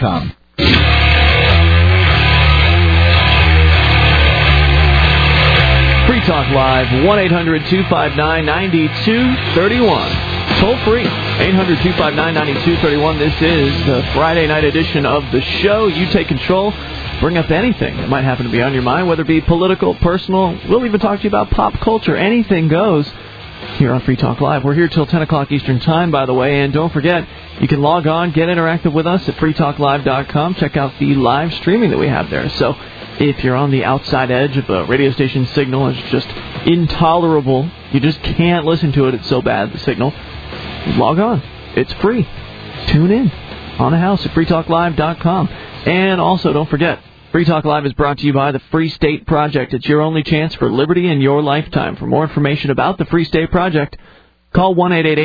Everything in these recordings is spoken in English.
FreeTalkLive.com. Free Talk Live, 1-800-259-9231. Toll free, 800-259-9231. This is the Friday night edition of the show. You take control. Bring up anything that might happen to be on your mind, whether it be political, personal. We'll even talk to you about pop culture. Anything goes here on Free Talk Live. We're here till 10 o'clock Eastern Time, by the way. And don't forget, you can log on, get interactive with us at freetalklive.com. Check out the live streaming that we have there. So if you're on the outside edge of a radio station signal, it's just intolerable. You just can't listen to it. It's so bad, the signal. Log on. It's free. Tune in on the house at freetalklive.com. And also, don't forget, Free Talk Live is brought to you by the Free State Project. It's your only chance for liberty in your lifetime. For more information about the Free State Project, call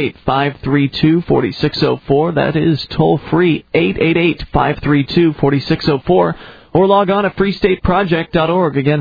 1-888-532-4604. That is toll-free, 888-532-4604. Or log on at freestateproject.org. Again,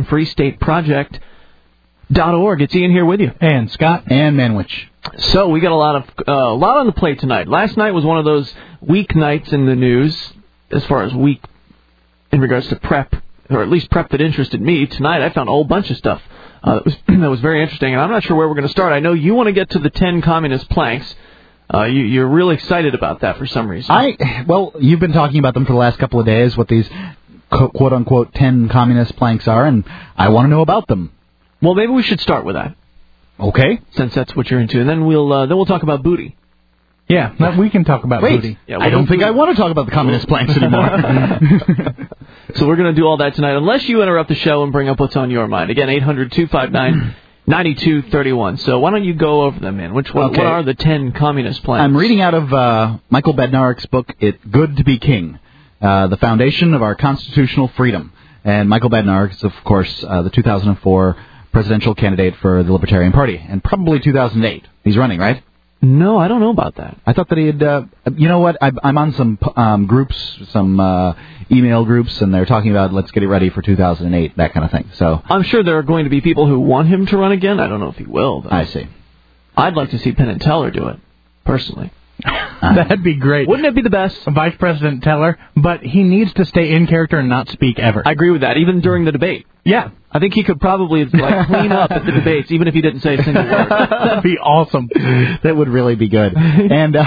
freestateproject.org. It's Ian here with you. And Scott. And Manwich. So we got a lot on the plate tonight. Last night was one of those week nights in the news, as far as week in regards to prep, or at least prep that interested me. Tonight I found a whole bunch of stuff that was very interesting, and I'm not sure where we're going to start. I know you want to get to the 10 communist planks. You're really excited about that for some reason. Well, you've been talking about them for the last couple of days, what these quote-unquote 10 communist planks are, and I want to know about them. Well, maybe we should start with that. Okay. Since that's what you're into. And then we'll talk about booty. Yeah, we can talk about booty. Yeah, I don't think I want to talk about the communist planks anymore. So we're going to do all that tonight, unless you interrupt the show and bring up what's on your mind. Again, 800-259-9231. So why don't you go over them, man? What are the 10 communist planks? I'm reading out of Michael Bednarik's book, It's Good to Be King, the foundation of our constitutional freedom. And Michael Bednarik is, of course, the 2004 presidential candidate for the Libertarian Party, and probably 2008. He's running, right? No, I don't know about that. I thought that he had, you know what, I'm on some groups, some email groups, and they're talking about let's get it ready for 2008, that kind of thing. So I'm sure there are going to be people who want him to run again. I don't know if he will, though. I see. I'd like to see Penn and Teller do it, personally. That'd be great. Wouldn't it be the best? Vice President Teller, but he needs to stay in character and not speak ever. I agree with that, even during the debate. Yeah. I think he could probably clean up at the debates, even if he didn't say a single word. That'd be awesome. That would really be good. And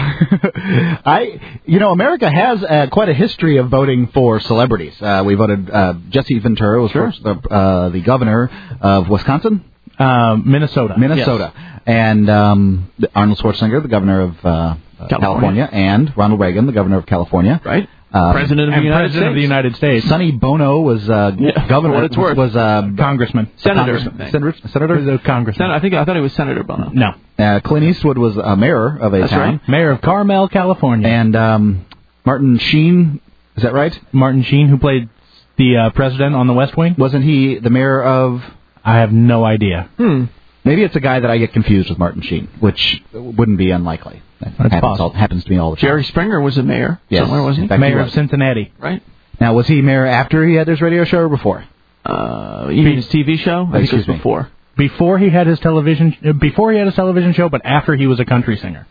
America has quite a history of voting for celebrities. We voted Jesse Ventura was first, the governor of Wisconsin, Minnesota, yes. And Arnold Schwarzenegger, the governor of California, and Ronald Reagan, the governor of California, right. President of the United States. Sonny Bono was governor. What it's worth. Was congressman. Senator. Senator? Congressman. I thought he was Senator Bono. No. Clint Eastwood was a mayor of a town. Right. Mayor of Carmel, California. And Martin Sheen, is that right? Martin Sheen, who played the president on The West Wing? Wasn't he the mayor of... I have no idea. Maybe it's a guy that I get confused with Martin Sheen, which wouldn't be unlikely. That happens to me all the time. Jerry Springer was a mayor. Yes. Somewhere, wasn't he? Mayor of Cincinnati. Right. Now, was he mayor after he had his radio show or before? You mean his TV show? I think it was before. Before he had his television show, but after he was a country singer.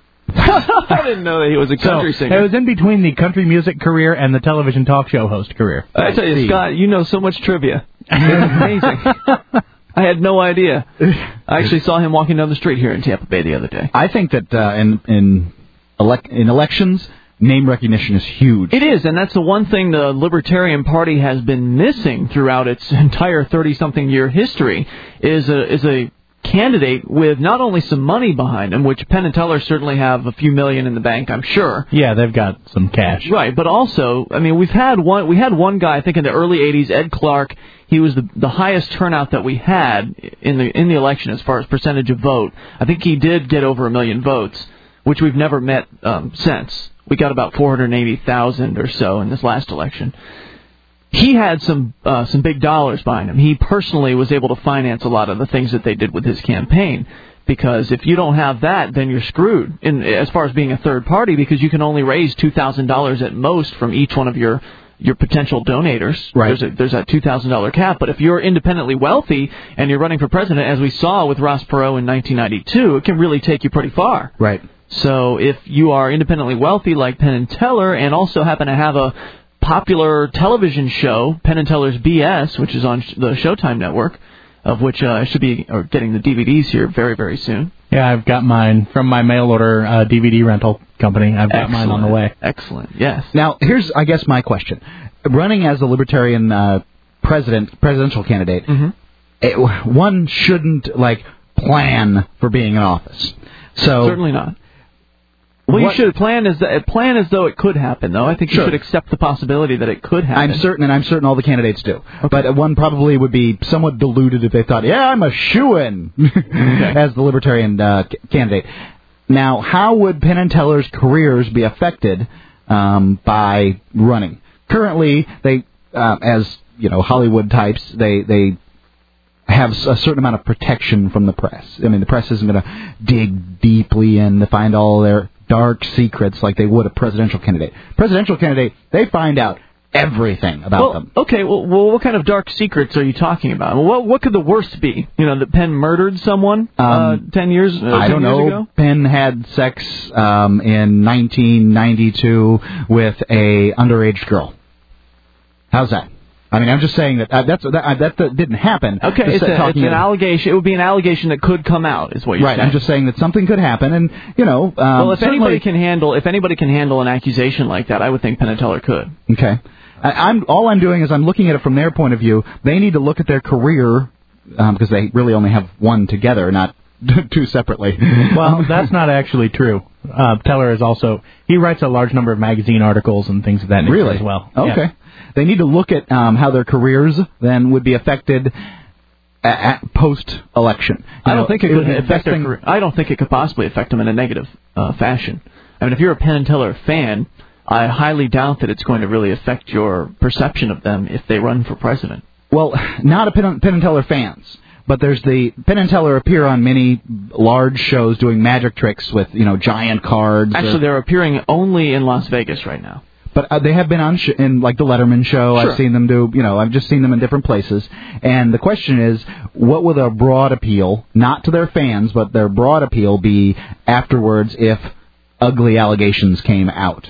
I didn't know that he was a country singer. It was in between the country music career and the television talk show host career. I tell you, Scott, you know so much trivia. It's amazing. I had no idea. I actually saw him walking down the street here in Tampa Bay the other day. I think that in elections, name recognition is huge. It is, and that's the one thing the Libertarian Party has been missing throughout its entire 30-something year history is a candidate with not only some money behind him, which Penn and Teller certainly have a few million in the bank, I'm sure. Yeah, they've got some cash. Right, but also, I mean, we had one guy, I think in the early 80s, Ed Clark. He was the highest turnout that we had in the election as far as percentage of vote. I think he did get over 1 million votes, which we've never met since. We got about 480,000 or so in this last election. He had some big dollars behind him. He personally was able to finance a lot of the things that they did with his campaign. Because if you don't have that, then you're screwed as far as being a third party, because you can only raise $2,000 at most from each one of your potential donators. Right. There's that $2,000 cap. But if you're independently wealthy and you're running for president, as we saw with Ross Perot in 1992, it can really take you pretty far. Right. So if you are independently wealthy like Penn and Teller and also happen to have a popular television show, Penn and Teller's BS, which is on the Showtime network, of which I should be getting the DVDs here very, very soon. Yeah, I've got mine from my mail-order DVD rental company. I've got mine on the way. Excellent, yes. Now, here's, I guess, my question. Running as a Libertarian presidential candidate, one shouldn't, plan for being in office. So certainly not. Well, you should plan as though it could happen, though. I think you should accept the possibility that it could happen. I'm certain all the candidates do. Okay. But one probably would be somewhat deluded if they thought, yeah, I'm a shoo-in as the Libertarian candidate. Now, how would Penn and Teller's careers be affected by running? Currently, they, as Hollywood types, they have a certain amount of protection from the press. I mean, the press isn't going to dig deeply in to find all their dark secrets like they would a presidential candidate. Presidential candidate, they find out everything about them. Okay, well, what kind of dark secrets are you talking about? Well, what could the worst be? That Penn murdered someone 10 years ago? I don't know. Penn had sex in 1992 with a underage girl. How's that? I mean, I'm just saying that that didn't happen. Okay, it's an allegation. It would be an allegation that could come out, is what you're saying. Right. I'm just saying that something could happen, and well, if anybody can handle an accusation like that, I would think Penn and Teller could. Okay. All I'm doing is I'm looking at it from their point of view. They need to look at their career because they really only have one together, not two separately. Well, that's not actually true. Teller is also he writes a large number of magazine articles and things of that nature as well. Okay. Yeah. They need to look at how their careers then would be affected post-election. I don't think it could affect their career. I don't think it could possibly affect them in a negative fashion. I mean, if you're a Penn and Teller fan, I highly doubt that it's going to really affect your perception of them if they run for president. Well, not a Penn and Teller fans. But there's the Penn and Teller appear on many large shows doing magic tricks with, giant cards. Actually, they're appearing only in Las Vegas right now. But they have been on in the Letterman show. Sure. I've seen them do, I've just seen them in different places. And the question is, what will their broad appeal, not to their fans, but their broad appeal be afterwards if ugly allegations came out?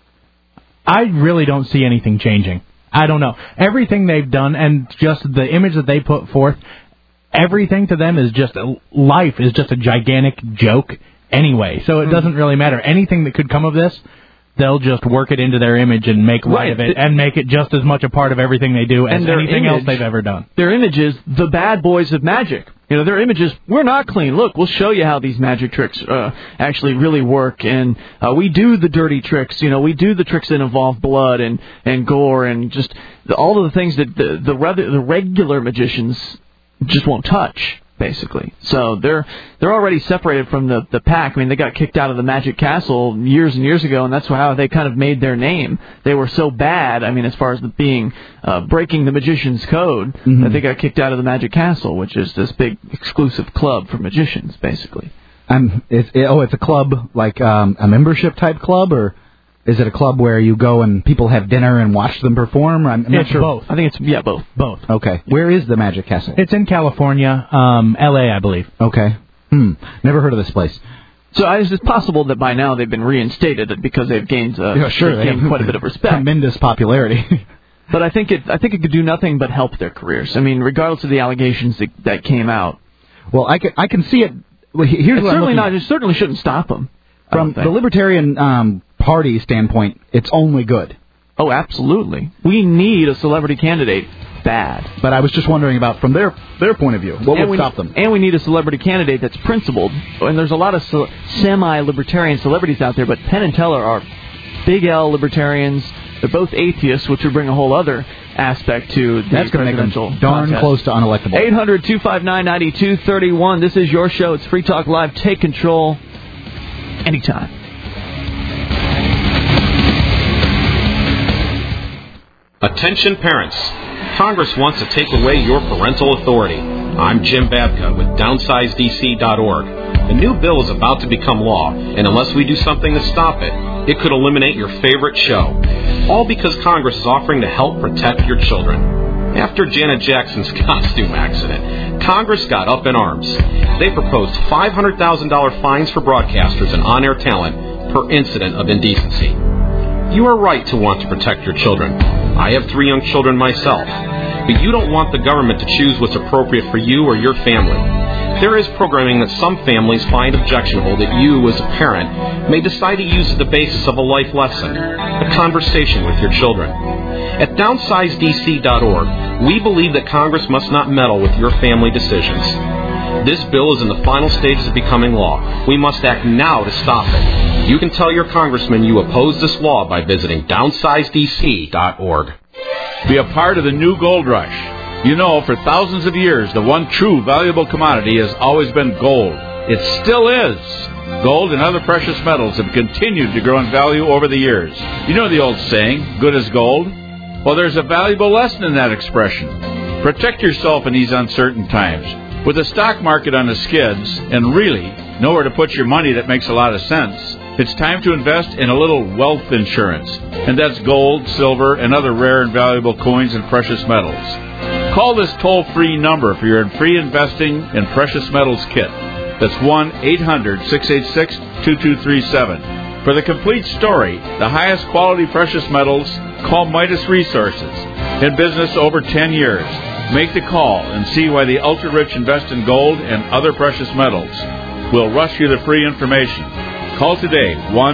I really don't see anything changing. I don't know. Everything they've done and just the image that they put forth, everything to them is life is just a gigantic joke anyway. So it doesn't really matter. Anything that could come of this, they'll just work it into their image and make light of it and make it just as much a part of everything they do as anything else they've ever done. Their image is the bad boys of magic. Their image is, we're not clean. Look, we'll show you how these magic tricks actually really work. And we do the dirty tricks. We do the tricks that involve blood and gore and just all of the things that the regular magicians just won't touch, basically. So they're already separated from the pack. I mean, they got kicked out of the Magic Castle years and years ago, and that's how they kind of made their name. They were so bad, I mean, as far as being breaking the magician's code, that they got kicked out of the Magic Castle, which is this big exclusive club for magicians, basically. It's a club, like a membership type club, or is it a club where you go and people have dinner and watch them perform? I'm not sure. Both. I think it's, both. Both. Okay. Where is the Magic Castle? It's in California, L.A., I believe. Okay. Never heard of this place. So it's possible that by now they've been reinstated because they've gained, they gained quite a bit of respect. Tremendous popularity. But I think it could do nothing but help their careers. I mean, regardless of the allegations that came out. Well, I can see it. Well, here's what certainly not. It certainly shouldn't stop them. From the Libertarian Party standpoint, it's only good. Oh, absolutely. We need a celebrity candidate bad. But I was just wondering about from their point of view, what would stop them? And we need a celebrity candidate that's principled. And there's a lot of semi-libertarian celebrities out there, but Penn and Teller are big L libertarians. They're both atheists, which would bring a whole other aspect to the That's going to make them darn contest. close to unelectable. 800-259-9231. This is your show. It's Free Talk Live. Take control anytime. Attention parents. Congress wants to take away your parental authority. I'm Jim Babka with DownsizeDC.org. The new bill is about to become law, and unless we do something to stop it, it could eliminate your favorite show. All because Congress is offering to help protect your children. After Janet Jackson's costume accident, Congress got up in arms. They proposed $500,000 fines for broadcasters and on-air talent per incident of indecency. You are right to want to protect your children. I have 3 young children myself. But you don't want the government to choose what's appropriate for you or your family. There is programming that some families find objectionable that you, as a parent, may decide to use as the basis of a life lesson, a conversation with your children. At downsizedc.org, we believe that Congress must not meddle with your family decisions. This bill is in the final stages of becoming law. We must act now to stop it. You can tell your congressman you oppose this law by visiting downsizedc.org. Be a part of the new gold rush. You know, for thousands of years, the one true valuable commodity has always been gold. It still is. Gold and other precious metals have continued to grow in value over the years. You know the old saying, good as gold? Well, there's a valuable lesson in that expression. Protect yourself in these uncertain times. With the stock market on the skids, and really nowhere to put your money that makes a lot of sense, it's time to invest in a little wealth insurance. And that's gold, silver, and other rare and valuable coins and precious metals. Call this toll-free number for your free investing in precious metals kit. That's 1-800-686-2237. For the complete story, the highest quality precious metals, call Midas Resources. In business over 10 years. Make the call and see why the ultra-rich invest in gold and other precious metals. We'll rush you the free information. Call today,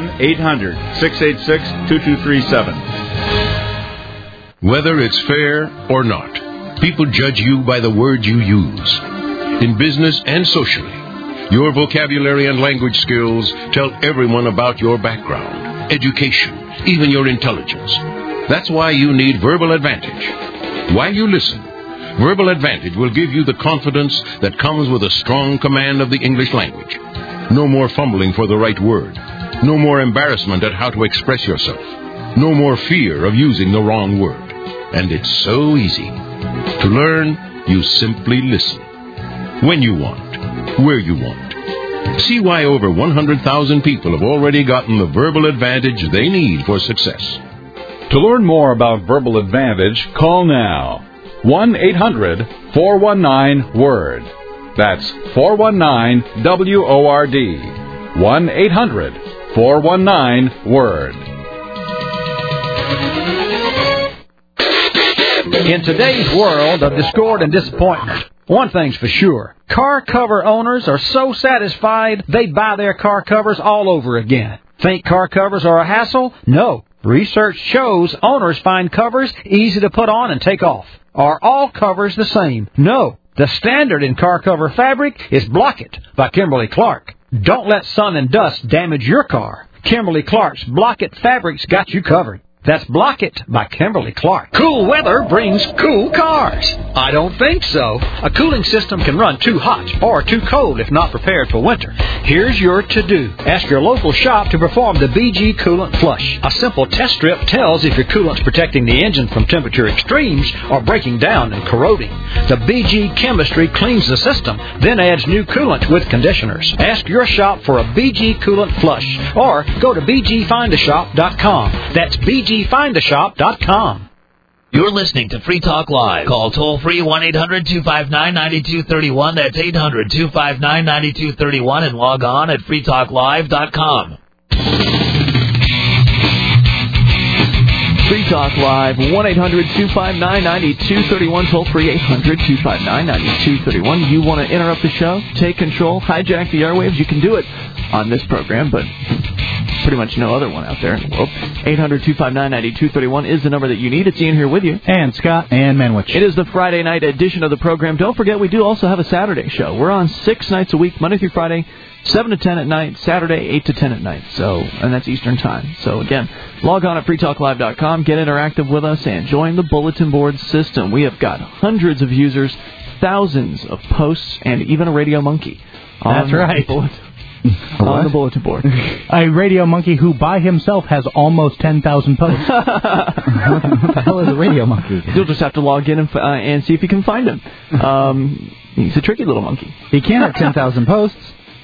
1-800-686-2237. Whether it's fair or not, people judge you by the words you use. In business and socially, your vocabulary and language skills tell everyone about your background, education, even your intelligence. That's why you need Verbal Advantage. While you listen, Verbal Advantage will give you the confidence that comes with a strong command of the English language. No more fumbling for the right word. No more embarrassment at how to express yourself. No more fear of using the wrong word. And it's so easy. To learn, you simply listen. When you want. Where you want. See why over 100,000 people have already gotten the Verbal Advantage they need for success. To learn more about Verbal Advantage, call now. 1-800-419-WORD. That's 419-WORD. 1-800-419-WORD. In today's world of discord and disappointment, one thing's for sure. Car cover owners are so satisfied they buy their car covers all over again. Think car covers are a hassle? No. Research shows owners find covers easy to put on and take off. Are all covers the same? No. The standard in car cover fabric is Block-It by Kimberly Clark. Don't let sun and dust damage your car. Kimberly Clark's Block-It fabric's got you covered. That's Block-It by Kimberly Clark. Cool weather brings cool cars. I don't think so. A cooling system can run too hot or too cold if not prepared for winter. Here's your to-do. Ask your local shop to perform the BG Coolant Flush. A simple test strip tells if your coolant's protecting the engine from temperature extremes or breaking down and corroding. The BG chemistry cleans the system, then adds new coolant with conditioners. Ask your shop for a BG Coolant Flush or go to bgfindashop.com. That's bgfindashop.com. You're listening to Free Talk Live. Call toll-free 1-800-259-9231. That's 800-259-9231 and log on at freetalklive.com. Free Talk Live, 1-800-259-9231, toll-free 800-259-9231. You want to interrupt the show, take control, hijack the airwaves, you can do it on this program, but pretty much no other one out there in the world. 800-259-9231 is the number that you need. It's Ian here with you. And Scott and Manwich. It is the Friday night edition of the program. Don't forget, we do also have a Saturday show. We're on 6 nights a week, Monday through Friday, 7 to 10 at night, Saturday 8 to 10 at night. So, and that's Eastern Time. So again, log on at freetalklive.com, get interactive with us, and join the bulletin board system. We have got hundreds of users, thousands of posts, and even a Radio Monkey. That's right. On the bulletin board. A Radio Monkey who by himself has almost 10,000 posts. What the hell is a Radio Monkey? You'll just have to log in and see if you can find him. He's a tricky little monkey. He can't have 10,000 posts.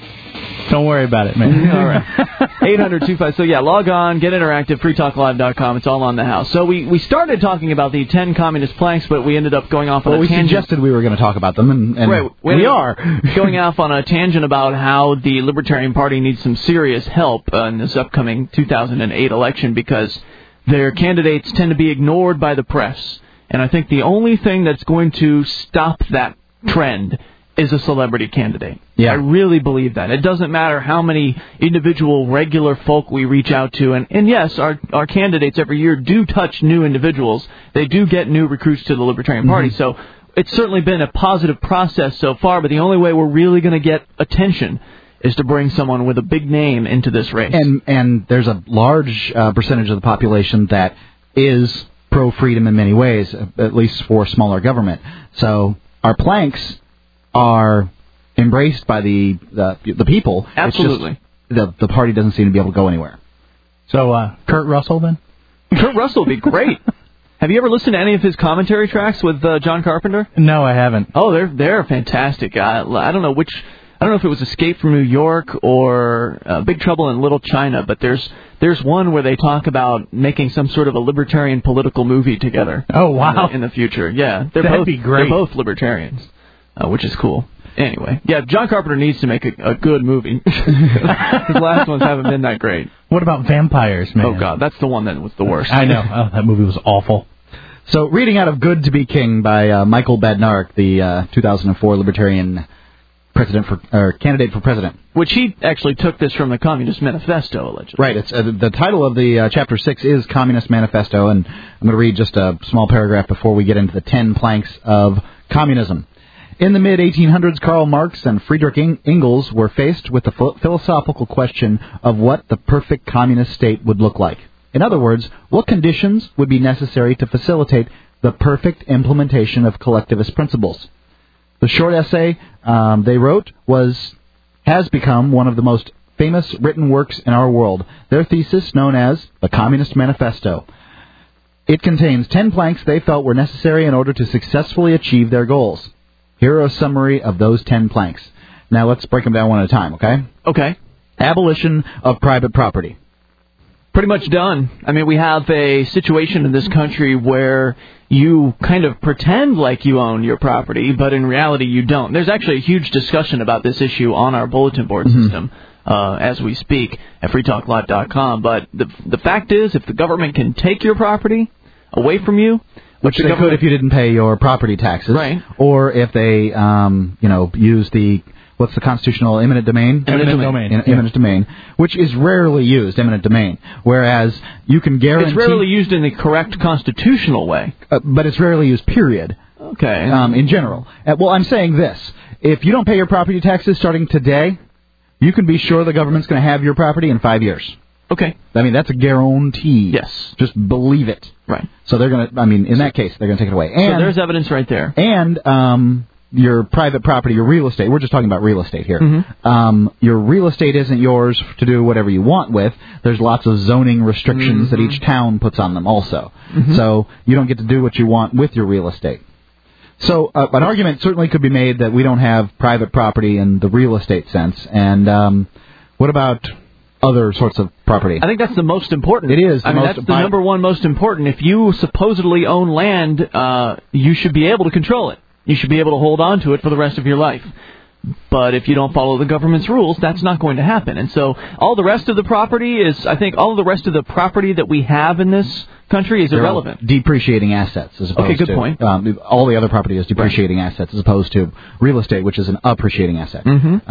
Don't worry about it, man. All right. 800-25. So, yeah, log on, get interactive, freetalklive.com. It's all on the house. So we started talking about the 10 communist planks, but we ended up going off on a tangent. We suggested we were going to talk about them, and right, we are. Going off on a tangent about how the Libertarian Party needs some serious help in this upcoming 2008 election because their candidates tend to be ignored by the press. And I think the only thing that's going to stop that trend is a celebrity candidate. Yeah. I really believe that. It doesn't matter how many individual regular folk we reach out to. And yes, our candidates every year do touch new individuals. They do get new recruits to the Libertarian Party. So it's certainly been a positive process so far, but the only way we're really going to get attention is to bring someone with a big name into this race. And there's a large percentage of the population that is pro-freedom in many ways, at least for smaller government. So our planks are embraced by the people. Absolutely. It's just the party doesn't seem to be able to go anywhere. So, Kurt Russell, then? Kurt Russell would be great. Have you ever listened to any of his commentary tracks with John Carpenter? No, I haven't. Oh, they're fantastic. I don't know if it was Escape from New York or Big Trouble in Little China, but there's one where they talk about making some sort of a libertarian political movie together. Oh, wow. In the future. Yeah. That'd be great. They're both libertarians, which is cool. Anyway, yeah, John Carpenter needs to make a good movie. His last ones haven't been that great. What about vampires, man? Oh, God, that's the one that was the worst. I know. Oh, that movie was awful. So, reading out of Good to be King by Michael Badnarik, the 2004 Libertarian candidate for president. Which he actually took this from the Communist Manifesto, allegedly. Right. It's the title of the Chapter 6 is Communist Manifesto, and I'm going to read just a small paragraph before we get into the 10 planks of communism. In the mid-1800s, Karl Marx and Friedrich Engels were faced with the philosophical question of what the perfect communist state would look like. In other words, what conditions would be necessary to facilitate the perfect implementation of collectivist principles? The short essay they wrote has become one of the most famous written works in our world, their thesis known as the Communist Manifesto. It contains 10 planks they felt were necessary in order to successfully achieve their goals. Here are a summary of those 10 planks. Now let's break them down one at a time, okay? Okay. Abolition of private property. Pretty much done. I mean, we have a situation in this country where you kind of pretend like you own your property, but in reality you don't. There's actually a huge discussion about this issue on our bulletin board system as we speak at freetalklive.com. But the fact is, if the government can take your property away from you, which they could if you didn't pay your property taxes, right? Or if they, use what's the constitutional eminent domain? Eminent domain, which is rarely used, eminent domain. Whereas you can guarantee... It's rarely used in the correct constitutional way. But it's rarely used, period. Okay. In general. Well, I'm saying this. If you don't pay your property taxes starting today, you can be sure the government's going to have your property in 5 years. Okay. I mean, that's a guarantee. Yes. Just believe it. Right. So they're going to, in that case, they're going to take it away. And, so there's evidence right there. And your private property, your real estate, we're just talking about real estate here. Your real estate isn't yours to do whatever you want with. There's lots of zoning restrictions that each town puts on them also. So you don't get to do what you want with your real estate. So an argument certainly could be made that we don't have private property in the real estate sense. And what about other sorts of property? I think that's the most important. It is. That's the number one most important. If you supposedly own land, you should be able to control it. You should be able to hold on to it for the rest of your life. But if you don't follow the government's rules, that's not going to happen. And so all the rest of the property that we have in this country is irrelevant. Depreciating assets as opposed to... Okay, good point. All the other property is depreciating assets as opposed to real estate, which is an appreciating asset.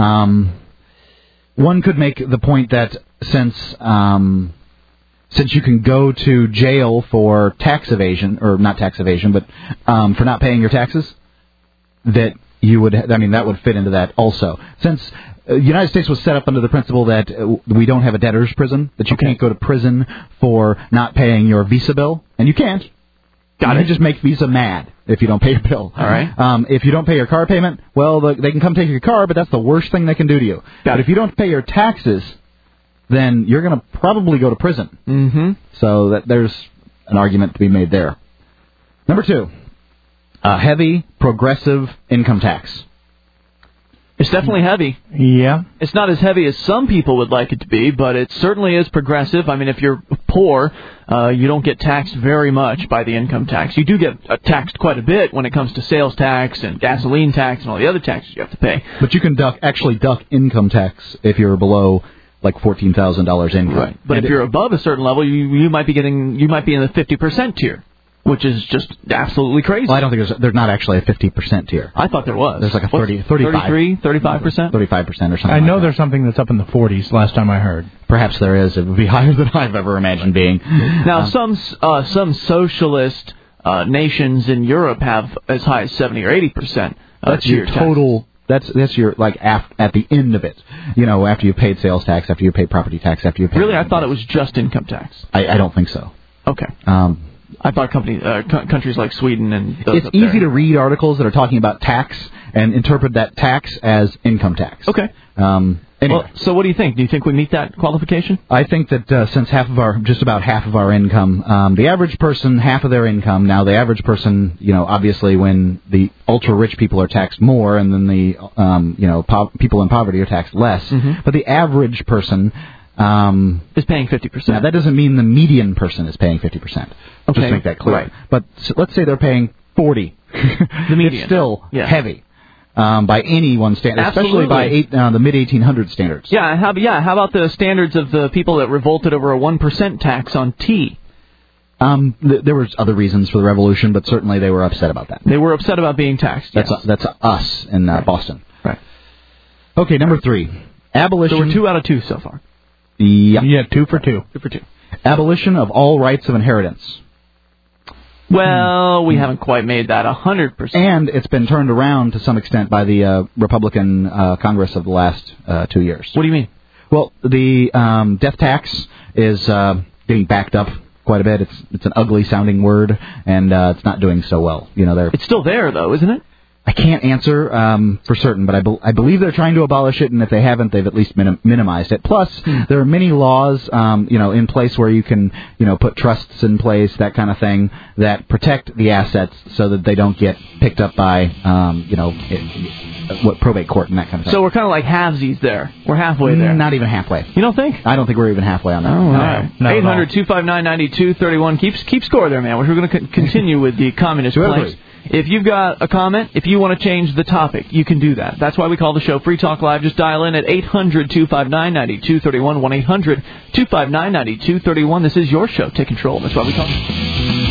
One could make the point that since you can go to jail for tax evasion, or not tax evasion, but for not paying your taxes, that you would, that would fit into that also. Since the United States was set up under the principle that we don't have a debtor's prison, that you can't go to prison for not paying your Visa bill, and you can't. You just make Visa mad if you don't pay your bill. All right. If you don't pay your car payment, well, they can come take your car, but that's the worst thing they can do to you. But if you don't pay your taxes, then you're going to probably go to prison. So there's an argument to be made there. Number 2, a heavy progressive income tax. It's definitely heavy. Yeah. It's not as heavy as some people would like it to be, but it certainly is progressive. I mean, if you're poor, you don't get taxed very much by the income tax. You do get taxed quite a bit when it comes to sales tax and gasoline tax and all the other taxes you have to pay. But you can actually duck income tax if you're below like $14,000 income. Right. But if you're above a certain level, you might be in the 50% tier, which is just absolutely crazy. Well, I don't think there's not actually a 50% tier. I thought there was. There's like a 35%. 35%? 35% or something. I know there's something that's up in the 40s last time I heard. Perhaps there is. It would be higher than I've ever imagined being. Now, some socialist nations in Europe have as high as 70 or 80%. That's your total. That's your at the end of it. You know, after you paid sales tax, after you paid property tax, after you paid. Really, I thought it was just income tax. I don't think so. Okay. I thought countries like Sweden and those it's easy to read articles that are talking about tax and interpret that tax as income tax. Okay. Anyway. Well, so what do you think? Do you think we meet that qualification? I think that since just about half of our income, the average person, half of their income. Now, the average person, obviously, when the ultra rich people are taxed more, and then the people in poverty are taxed less. Mm-hmm. But the average person is paying 50%. Now, that doesn't mean the median person is paying 50%. Okay. Just to make that clear. Right. But let's say they're paying 40. The median. It's still heavy. By any one standard, especially by the mid-1800s standards. Yeah, how about the standards of the people that revolted over a 1% tax on tea? There was other reasons for the revolution, but certainly they were upset about that. They were upset about being taxed. That's us in Boston. Right. Okay, number 3. Abolition. So we're 2 out of 2 so far. Yeah, 2 for 2. 2 for 2. Abolition of all rights of inheritance. Well, we haven't quite made that 100%. And it's been turned around to some extent by the Republican Congress of the last 2 years. What do you mean? Well, the death tax is getting backed up quite a bit. It's an ugly-sounding word, and it's not doing so well. It's still there, though, isn't it? I can't answer for certain, but I believe they're trying to abolish it, and if they haven't, they've at least minimized it. Plus, there are many laws, in place where you can, put trusts in place, that kind of thing, that protect the assets so that they don't get picked up by, probate court and that kind of thing. So we're kind of like halvesies there. We're halfway there. Not even halfway. You don't think? I don't think we're even halfway on that. Oh, right. 800-259-9231. Keep score there, man. We're going to continue with the communist planks. If you've got a comment, if you want to change the topic, you can do that. That's why we call the show Free Talk Live. Just dial in at 800-259-9231, 1-800-259-9231. This is your show. Take control. That's why we call it.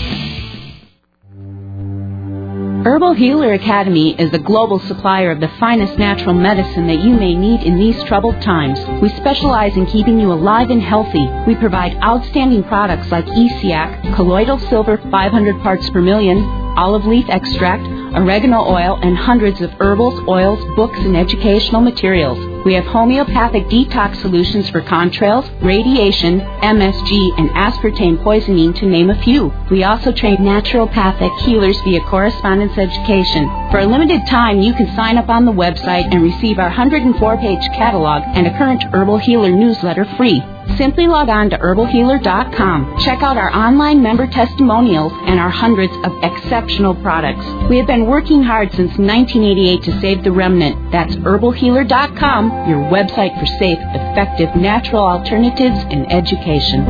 Herbal Healer Academy is the global supplier of the finest natural medicine that you may need in these troubled times. We specialize in keeping you alive and healthy. We provide outstanding products like ESIAC, colloidal silver 500 parts per million, olive leaf extract, oregano oil, and hundreds of herbals, oils, books, and educational materials. We have homeopathic detox solutions for contrails, radiation, MSG, and aspartame poisoning, to name a few. We also train naturopathic healers via correspondence education. For a limited time, you can sign up on the website and receive our 104-page catalog and a current Herbal Healer newsletter free. Simply log on to herbalhealer.com. Check out our online member testimonials and our hundreds of exceptional products. We have been working hard since 1988 to save the remnant. That's herbalhealer.com, your website for safe, effective, natural alternatives in education.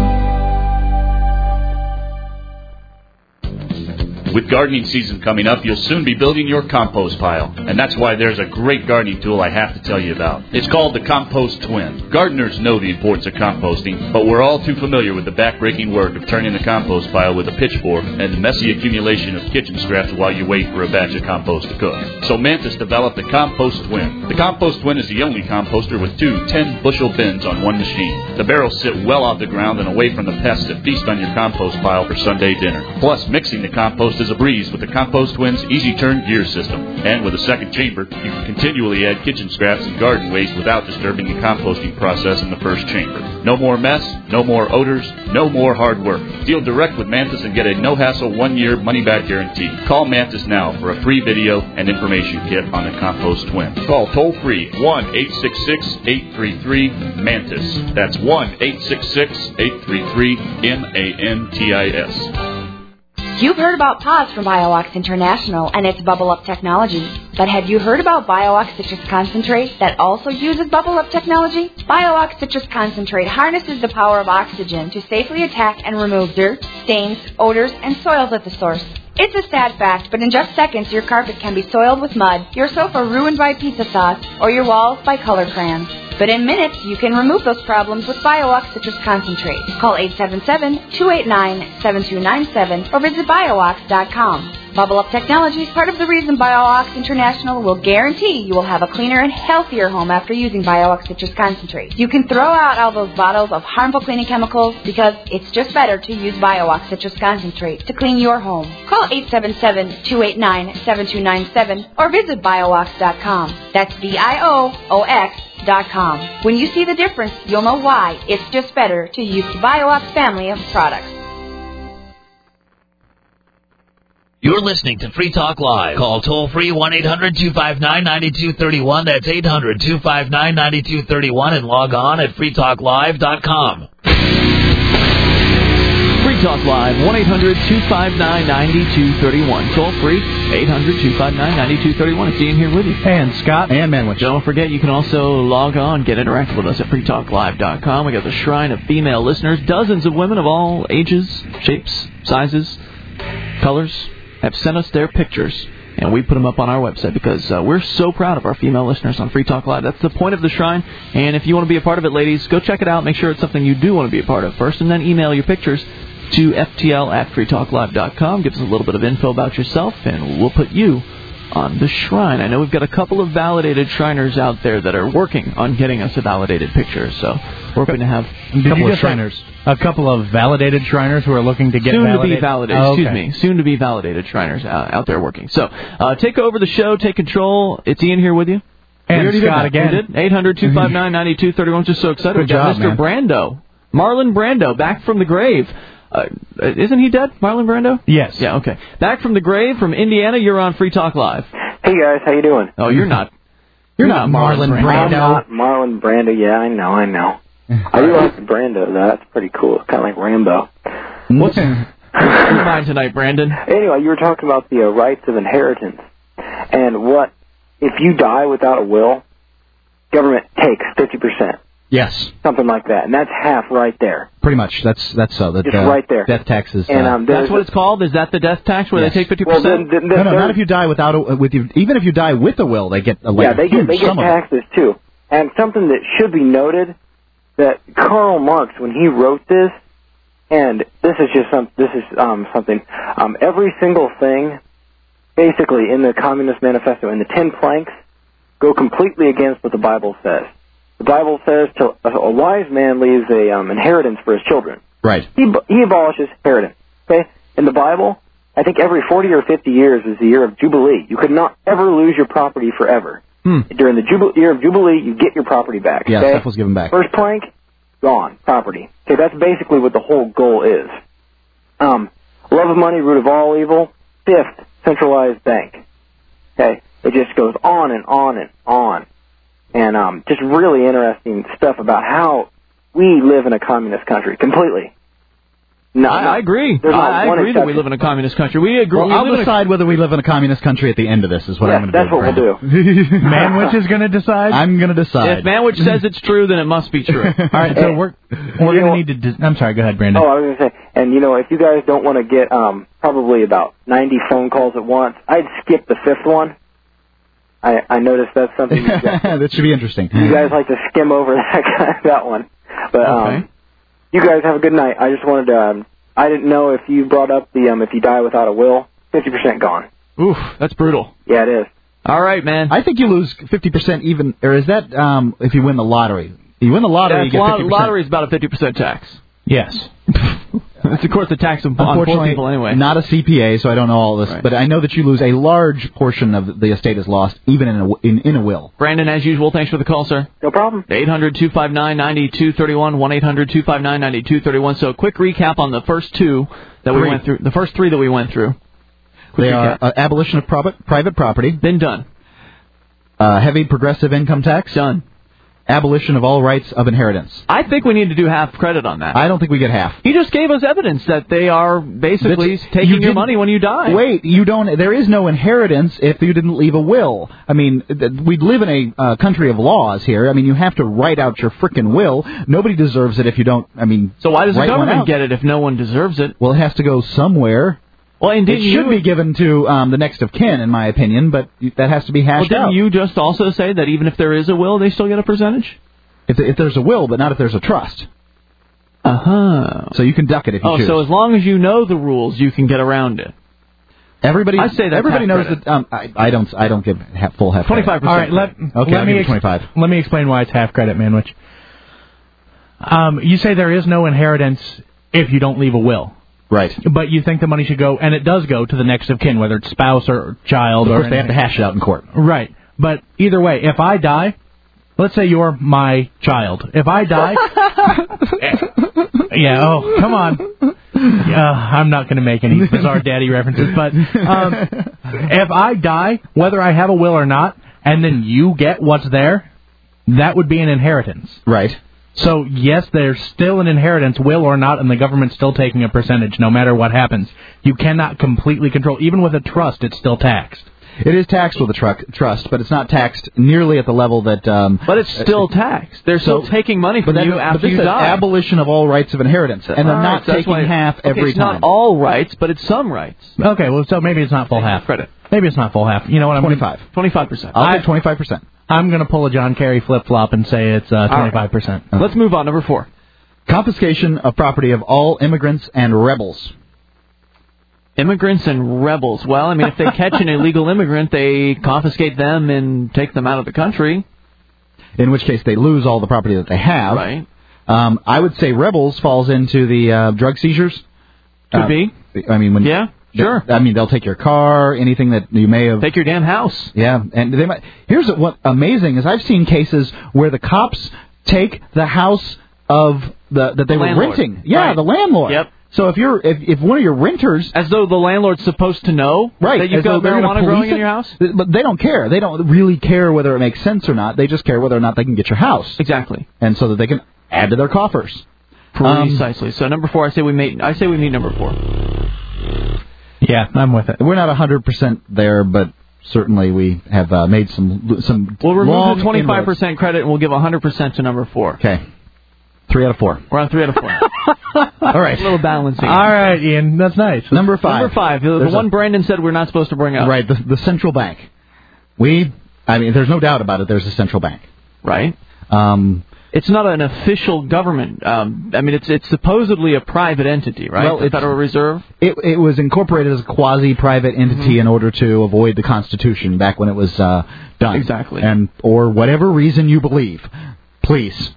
With gardening season coming up, you'll soon be building your compost pile. And that's why there's a great gardening tool I have to tell you about. It's called the Compost Twin. Gardeners know the importance of composting, but we're all too familiar with the backbreaking work of turning the compost pile with a pitchfork and the messy accumulation of kitchen scraps while you wait for a batch of compost to cook. So Mantis developed the Compost Twin. The Compost Twin is the only composter with 2 10-bushel bins on one machine. The barrels sit well off the ground and away from the pests that feast on your compost pile for Sunday dinner. Plus, mixing the compost is a breeze with the Compost Twin's easy turn gear system. And with a second chamber, you can continually add kitchen scraps and garden waste without disturbing the composting process in the first chamber. No more mess, no more odors, no more hard work. Deal direct with Mantis and get a no-hassle 1-year money-back guarantee. Call Mantis now for a free video and information kit on the Compost Twin. Call toll-free 1-866-833-MANTIS. That's 1-866-833-MANTIS. You've heard about PAWS from BioWox International and its Bubble Up technology. But have you heard about BioOx Citrus Concentrate that also uses Bubble Up technology? BioOx Citrus Concentrate harnesses the power of oxygen to safely attack and remove dirt, stains, odors, and soils at the source. It's a sad fact, but in just seconds your carpet can be soiled with mud, your sofa ruined by pizza sauce, or your walls by color crayons. But in minutes, you can remove those problems with BioOx Citrus Concentrate. Call 877-289-7297 or visit BioOx.com. Bubble Up Technology is part of the reason BioOx International will guarantee you will have a cleaner and healthier home after using BioOx Citrus Concentrate. You can throw out all those bottles of harmful cleaning chemicals because it's just better to use BioOx Citrus Concentrate to clean your home. Call 877-289-7297 or visit BioOx.com. That's BIOOX.com. When you see the difference, you'll know why it's just better to use the BioOx family of products. You're listening to Free Talk Live. Call toll-free 1-800-259-9231. That's 800-259-9231 and log on at freetalklive.com. Free Talk Live, 1-800-259-9231. Toll-free, 800-259-9231. It's Ian here with you. And Scott. And Manwich. Don't forget, you can also log on, get interactive with us at freetalklive.com. We got the Shrine of Female Listeners. Dozens of women of all ages, shapes, sizes, colors have sent us their pictures, and we put them up on our website because we're so proud of our female listeners on Free Talk Live. That's the point of the Shrine, and if you want to be a part of it, ladies, go check it out. Make sure it's something you do want to be a part of first, and then email your pictures to ftl@freetalklive.com. Give us a little bit of info about yourself, and we'll put you on the Shrine. I know we've got a couple of validated Shriners out there that are working on getting us a validated picture, so we're hoping to have a couple of Shriners. A couple of validated Shriners who are looking to get soon validated? To be validated. Oh, okay. Excuse me. Soon to be validated Shriners out there working. So take over the show, take control. It's Ian here with you. And Scott again. 800-259-9231. Just so excited. Good We got job, Mr. Brando. Marlon Brando, back from the grave. Isn't he dead, Marlon Brando? Yes. Yeah, okay. Back from the grave from Indiana, you're on Free Talk Live. Hey, guys, how you doing? Oh, you're not. You're not Marlon Brando. I'm not Marlon Brando. Yeah, I know. I do like Brando, though. That's pretty cool. It's kind of like Rambo. What's in your mind tonight, Brandon? Anyway, you were talking about the rights of inheritance. And what, if you die without a will, government takes 50%. Yes. Something like that. And that's half right there. Pretty much. That's so. That, just right there. Death taxes. And, that's what it's called? Is that the death tax where they take 50%? Well, no, not if you die without even if you die with a will, they get a yeah, they get taxes too. And something that should be noted, that Karl Marx, when he wrote this, and this is something, every single thing, basically in the Communist Manifesto, in the 10 planks, go completely against what the Bible says. The Bible says a wise man leaves a inheritance for his children. Right. He abolishes inheritance. Okay. In the Bible, I think every 40 or 50 years is the year of Jubilee. You could not ever lose your property forever. During the year of Jubilee, you get your property back. Yeah, okay? stuff was given back. First plank, gone, property. Okay, that's basically what the whole goal is. Love of money, root of all evil. Fifth, centralized bank. Okay, it just goes on and on and on. And just really interesting stuff about how we live in a communist country, completely. No, I agree. I agree that we live in a communist country. We agree. Well, I'll decide whether we live in a communist country at the end of this. Is what I'm going to do. That's what we'll do. Manwich is going to decide. I'm going to decide. If Manwich says it's true, then it must be true. All right. So we're going to need to. I'm sorry. Go ahead, Brandon. Oh, I was going to say, and if you guys don't want to get probably about 90 phone calls at once, I'd skip the fifth one. I noticed that's something that should be interesting. You guys like to skim over that one, but okay. You guys have a good night. I just wanted to. I didn't know if you brought up the if you die without a will, 50% gone. Oof, that's brutal. Yeah, it is. All right, man. I think you lose 50% even, or is that if you win the lottery? You win the lottery, you get 50%. Lottery is about a 50% tax. Yes. It's, of course, the tax on poor people anyway. Not a CPA, so I don't know all this. Right. But I know that you lose a large portion of the estate is lost, even in a will. Brandon, as usual, thanks for the call, sir. No problem. 800-259-9231, 1-800-259-9231. So a quick recap on the first two that we went through. The first three that we went through. They are abolition of private property. Been done. Heavy progressive income tax. Done. Abolition of all rights of inheritance. I think we need to do half credit on that. I don't think we get half. He just gave us evidence that they are basically taking your money when you die. Wait, you don't. There is no inheritance if you didn't leave a will. I mean, we live in a country of laws here. I mean, you have to write out your frickin' will. Nobody deserves it if you don't. I mean, so why does the government get it if no one deserves it? Well, it has to go somewhere. Well, and it should be given to the next of kin, in my opinion, but that has to be hashed out. Didn't you just also say that even if there is a will, they still get a percentage? If there's a will, but not if there's a trust. Uh-huh. So you can duck it if you choose. So as long as you know the rules, you can get around it. Everybody knows credit. that. I don't give full half 25%. Credit. All right, let me give 25. Let me explain why it's half credit, Manwich. You say there is no inheritance if you don't leave a will. Right. But you think the money should go, and it does go to the next of kin, whether it's spouse or child. Of course, or they have to hash it out in court. Right. But either way, if I die, let's say you're my child. If I die... come on. I'm not going to make any bizarre daddy references, but if I die, whether I have a will or not, and then you get what's there, that would be an inheritance. Right. So, yes, there's still an inheritance, will or not, and the government's still taking a percentage no matter what happens. You cannot completely control. Even with a trust, it's still taxed. It is taxed with a trust, but it's not taxed nearly at the level that... but it's still taxed. They're still taking money from you after you die. Abolition of all rights of inheritance, and they're not taking half every time. It's not all rights, but it's some rights. Okay, well, so maybe it's not full half. Credit. Maybe it's not full half. You know what? 25%. I'll take 25%. I'm going to pull a John Kerry flip-flop and say it's 25%. Right. Let's move on. Number 4. Confiscation of property of all immigrants and rebels. Immigrants and rebels. Well, I mean, if they catch an illegal immigrant, they confiscate them and take them out of the country. In which case they lose all the property that they have. Right. I would say rebels falls into the drug seizures. Could be. I mean, when... Yeah. Sure. I mean, they'll take your car, anything that you may have... Take your damn house. Yeah, and they might... Here's what amazing is I've seen cases where the cops take the house of that they were renting. Yeah, right. The landlord. Yep. So if one of your renters... As though the landlord's supposed to know that you've got marijuana growing in your house? But they don't care. They don't really care whether it makes sense or not. They just care whether or not they can get your house. Exactly. And so that they can add to their coffers. Precisely. So number 4, I say we meet number 4. Yeah, I'm with it. We're not 100% there, but certainly we have made some. We'll remove the 25% credit, and we'll give 100% to number 4. Okay. 3 out of 4. We're on 3 out of 4. All right. A little balancing. All right, Ian. That's nice. Number 5. Number 5. The one Brandon said we're not supposed to bring up. Right. The central bank. There's no doubt about it. There's a central bank. Right. It's not an official government. It's supposedly a private entity, right? Well, the Federal Reserve? It was incorporated as a quasi-private entity in order to avoid the Constitution back when it was done. Exactly. And or whatever reason you believe. Please.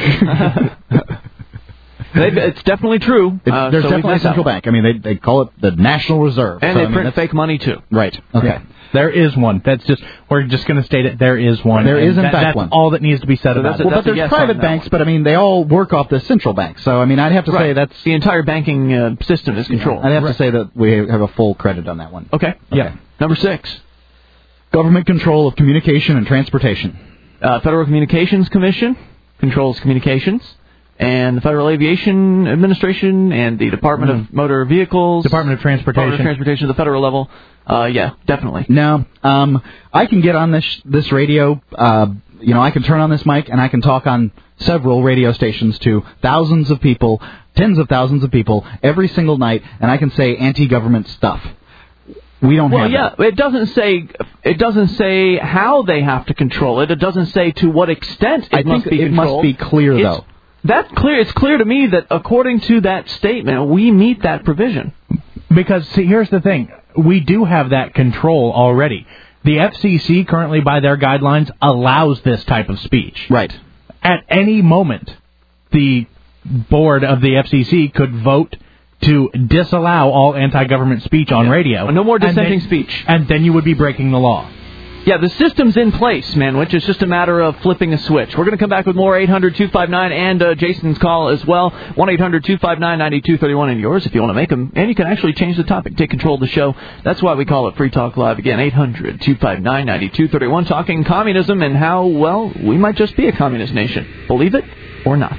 It's definitely true. There's definitely a central bank. I mean, they call it the National Reserve. And they print fake money, too. Right. Okay. Yeah. There is one. We're just going to state it. There is one. There is, in fact, one. That's all that needs to be said about it. But there's private banks, but, they all work off the central bank. So, I'd have to say that's... The entire banking system is controlled. I'd have to say that we have a full credit on that one. Okay. Yeah. Number 6. Government control of communication and transportation. Federal Communications Commission controls communications. And the Federal Aviation Administration and the Department of Motor Vehicles. Department of Transportation. At the federal level. Yeah, definitely. Now, I can get on this radio. I can turn on this mic and I can talk on several radio stations to thousands of people, tens of thousands of people, every single night, and I can say anti-government stuff. We don't have that. It doesn't say how they have to control it. It doesn't say to what extent it must be controlled. It must be clear, though. That's clear. It's clear to me that according to that statement, we meet that provision. Because, see, here's the thing. We do have that control already. The FCC currently, by their guidelines, allows this type of speech. Right. At any moment, the board of the FCC could vote to disallow all anti-government speech on radio. No more dissenting speech. And then you would be breaking the law. Yeah, the system's in place, man, which is just a matter of flipping a switch. We're going to come back with more 800-259 and Jason's call as well. 1-800-259-9231 and yours if you want to make them. And you can actually change the topic, take control of the show. That's why we call it Free Talk Live. Again, 800-259-9231, talking communism and how, well, we might just be a communist nation. Believe it or not.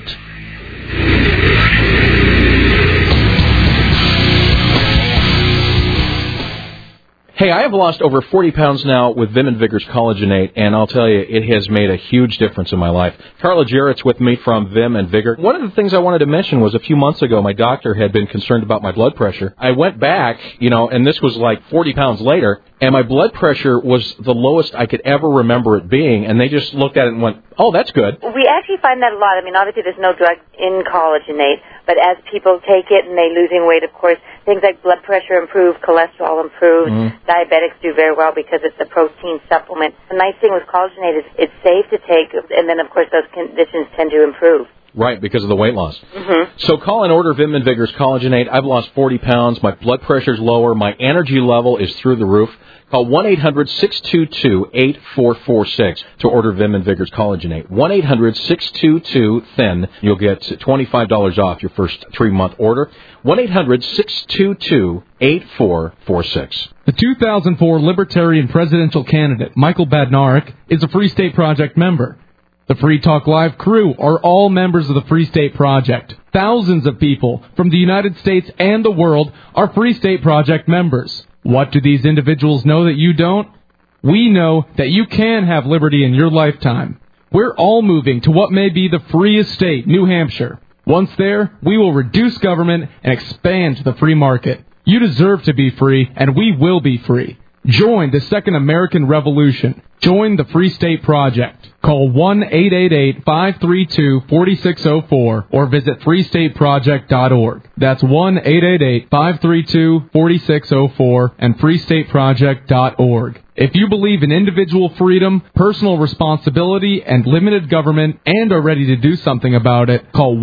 Hey, I have lost over 40 pounds now with Vim and Vigor's Collagenate, and I'll tell you, it has made a huge difference in my life. Carla Jarrett's with me from Vim and Vigor. One of the things I wanted to mention was a few months ago, my doctor had been concerned about my blood pressure. I went back, and this was like 40 pounds later, and my blood pressure was the lowest I could ever remember it being, and they just looked at it and went, oh, that's good. We actually find that a lot. I mean, obviously there's no drug in Collagenate, but as people take it and they're losing weight, of course, things like blood pressure improve, cholesterol improves, diabetics do very well because it's a protein supplement. The nice thing with Collagenate is it's safe to take, and then, of course, those conditions tend to improve. Right, because of the weight loss. So call and order Vim and Vigor's Collagenate. I've lost 40 pounds. My blood pressure's lower. My energy level is through the roof. Call 1-800-622-8446 to order Vim and Vigor's Collagenate. 1-800-622-THIN. You'll get $25 off your first 3-month order. 1-800-622-8446. The 2004 Libertarian presidential candidate, Michael Badnarik, is a Free State Project member. The Free Talk Live crew are all members of the Free State Project. Thousands of people from the United States and the world are Free State Project members. What do these individuals know that you don't? We know that you can have liberty in your lifetime. We're all moving to what may be the freest state, New Hampshire. Once there, we will reduce government and expand the free market. You deserve to be free, and we will be free. Join the Second American Revolution. Join the Free State Project. Call 1-888-532-4604 or visit freestateproject.org. That's 1-888-532-4604 and freestateproject.org. If you believe in individual freedom, personal responsibility, and limited government and are ready to do something about it, call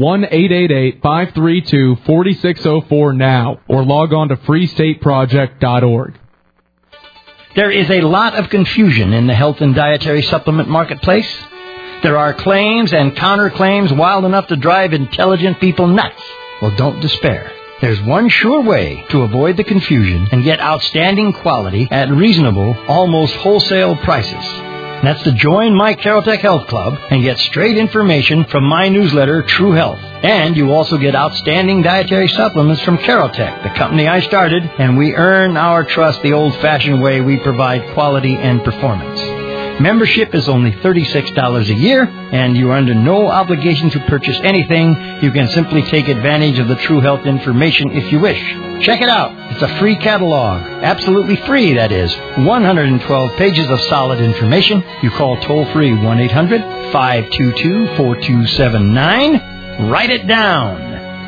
1-888-532-4604 now or log on to freestateproject.org. There is a lot of confusion in the health and dietary supplement marketplace. There are claims and counterclaims wild enough to drive intelligent people nuts. Well, don't despair. There's one sure way to avoid the confusion and get outstanding quality at reasonable, almost wholesale prices. And that's to join my Carotech Health Club and get straight information from my newsletter, True Health. And you also get outstanding dietary supplements from Carotech, the company I started, and we earn our trust the old-fashioned way we provide quality and performance. Membership is only $36 a year, and you are under no obligation to purchase anything. You can simply take advantage of the True Health information if you wish. Check it out. It's a free catalog. Absolutely free, that is. 112 pages of solid information. You call toll-free 1-800-522-4279. Write it down.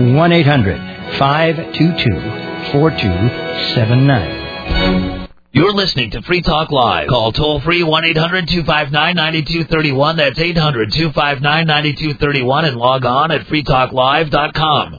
1-800-522-4279. You're listening to Free Talk Live. Call toll-free 1-800-259-9231. That's 800-259-9231 and log on at freetalklive.com.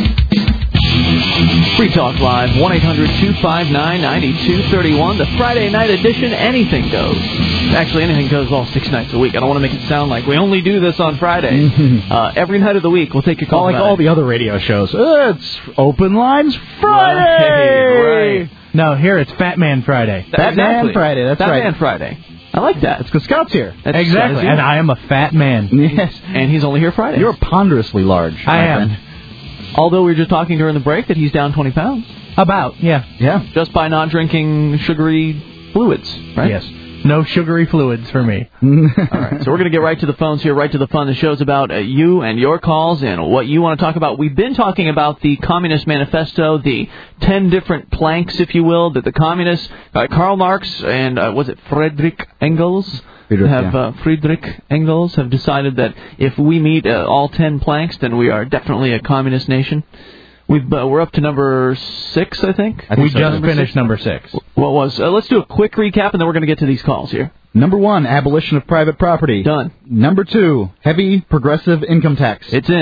Free Talk Live, 1-800-259-9231. The Friday night edition, anything goes. Actually, anything goes all 6 nights a week. I don't want to make it sound like we only do this on Fridays. Every night of the week, we'll take your call. Like all the other radio shows. It's Open Lines Friday! Right. No, here it's Fat Man Friday. Fat Man Friday, that's Fat right. Man Friday. I like that. It's because Scott's here. That's exactly. And I am a fat man. Yes. And he's only here Friday. You're ponderously large. I am. Friend. Although we were just talking during the break that he's down 20 pounds. About, yeah. Yeah. Just by not drinking sugary fluids, right? Yes. No sugary fluids for me. All right, so we're going to get right to the phones here, right to the fun. The show's about you and your calls and what you want to talk about. We've been talking about the Communist Manifesto, the 10 different planks, if you will, that the communists, Karl Marx and, was it Friedrich Engels? Friedrich Engels have decided that if we meet all 10 planks, then we are definitely a communist nation. We're up to number 6, I think. We just finished number 6. What was? Let's do a quick recap, and then we're going to get to these calls here. Number 1, abolition of private property. Done. Number 2, heavy progressive income tax. It's in.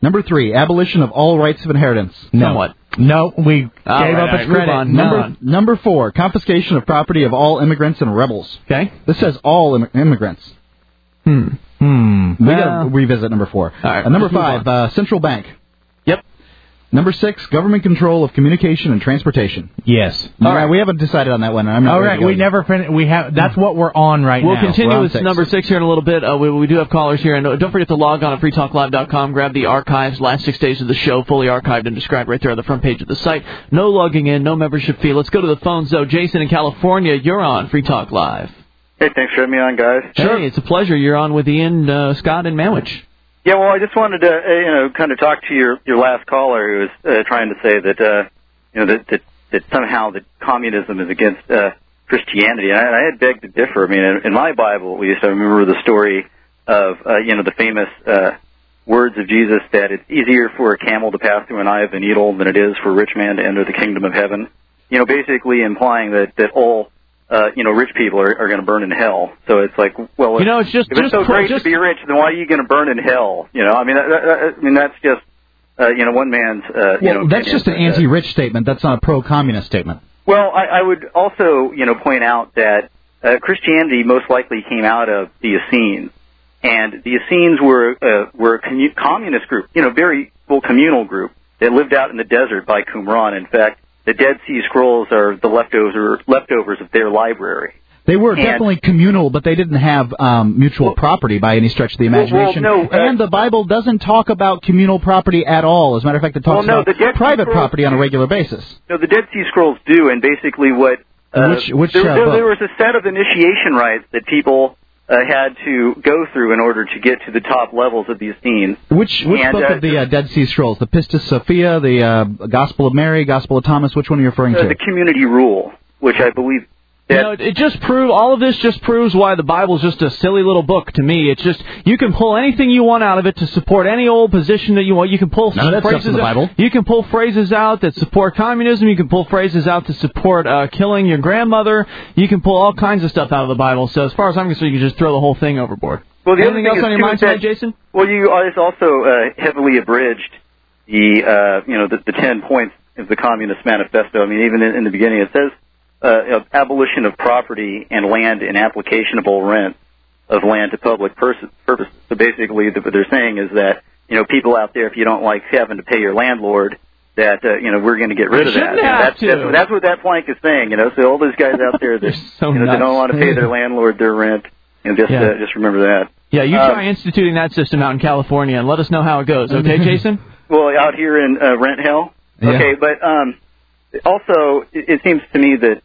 Number 3, abolition of all rights of inheritance. No. Somewhat. No, we gave up its credit. Number 4, confiscation of property of all immigrants and rebels. Okay. This says all immigrants. We got to revisit number 4. All right, number 5, central bank. Yep. Number 6, government control of communication and transportation. Yes. All right, we haven't decided on that one. I'm not all right, we never finished. We have. That's what we're on right We'll now. continue with 6. number 6 here in a little bit. We do have callers here, and don't forget to log on at freetalklive.com. Grab the archives, last 6 days of the show, fully archived and described right there on the front page of the site. No logging in, no membership fee. Let's go to the phones, though. Jason in California, you're on Free Talk Live. Hey, thanks for having me on, guys. Hey, it's a pleasure. You're on with Ian, Scott, and Manwich. Yeah, well, I just wanted to, kind of talk to your last caller who was trying to say that, that somehow that communism is against Christianity. And I had begged to differ. I mean, in my Bible, at least, I remember the story of, the famous words of Jesus that it's easier for a camel to pass through an eye of a needle than it is for a rich man to enter the kingdom of heaven. Basically implying that all rich people are going to burn in hell. So it's like, well, it's just if it's so great to be rich, then why are you going to burn in hell? I mean, that's just, one man's, that's just an anti-rich statement. That's not a pro-communist statement. Well, I would also, point out that Christianity most likely came out of the Essenes, and the Essenes were a communist group, very full communal group that lived out in the desert by Qumran. In fact, the Dead Sea Scrolls are the leftovers of their library. They were definitely communal, but they didn't have mutual property by any stretch of the imagination. And the Bible doesn't talk about communal property at all. As a matter of fact, it talks about private property on a regular basis. No, the Dead Sea Scrolls do, and basically what... Which there was a set of initiation rites that people had to go through in order to get to the top levels of the Essenes. Which book of the Dead Sea Scrolls? The Pistis Sophia, the Gospel of Mary, Gospel of Thomas? Which one are you referring to? The Community Rule, which I believe... it just all of this just proves why the Bible's just a silly little book to me. It's just, you can pull anything you want out of it to support any old position that you want. You can pull phrases in the Bible. You can pull phrases out that support communism. You can pull phrases out to support killing your grandmother. You can pull all kinds of stuff out of the Bible. So as far as I'm concerned, you can just throw the whole thing overboard. Well, anything else on your mind tonight, Jason? Well, you guys also heavily abridged the 10 points of the Communist Manifesto. I mean, even in the beginning, it says abolition of property and land in applicationable rent of land to public purposes. So basically, what they're saying is that people out there, if you don't like having to pay your landlord, that we're going to get rid of that. That's what that plank is saying. So all those guys out there that they don't want to pay their landlord their rent. Just remember that. Yeah, you try instituting that system out in California and let us know how it goes, okay, Jason? Well, out here in rent hell? Yeah. Okay, but also, it seems to me that,